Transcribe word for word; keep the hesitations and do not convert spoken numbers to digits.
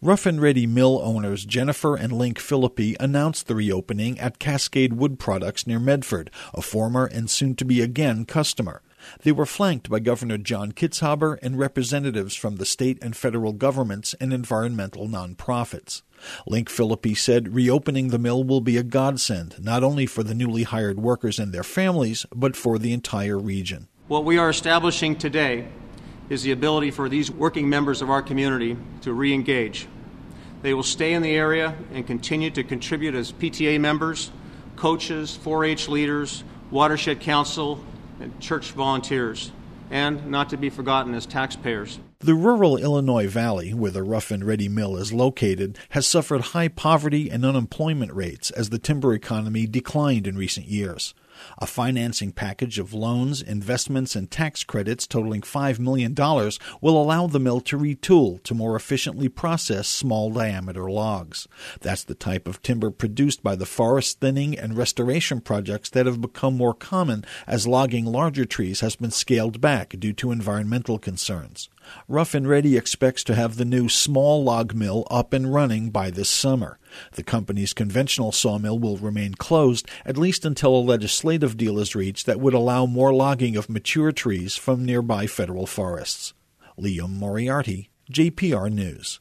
Rough and Ready Mill owners Jennifer and Link Philippi announced the reopening at Cascade Wood Products near Medford, a former and soon-to-be-again customer. They were flanked by Governor John Kitzhaber and representatives from the state and federal governments and environmental nonprofits. Link Philippi said reopening the mill will be a godsend, not only for the newly hired workers and their families, but for the entire region. What we are establishing today is the ability for these working members of our community to re-engage. They will stay in the area and continue to contribute as P T A members, coaches, four H leaders, Watershed Council, and church volunteers, and not to be forgotten as taxpayers. The rural Illinois Valley, where the Rough and Ready Mill is located, has suffered high poverty and unemployment rates as the timber economy declined in recent years. A financing package of loans, investments, and tax credits totaling five million dollars will allow the mill to retool to more efficiently process small-diameter logs. That's the type of timber produced by the forest thinning and restoration projects that have become more common as logging larger trees has been scaled back due to environmental concerns. Rough and Ready expects to have the new small log mill up and running by this summer. The company's conventional sawmill will remain closed at least until a legislative deal is reached that would allow more logging of mature trees from nearby federal forests. Liam Moriarty, J P R News.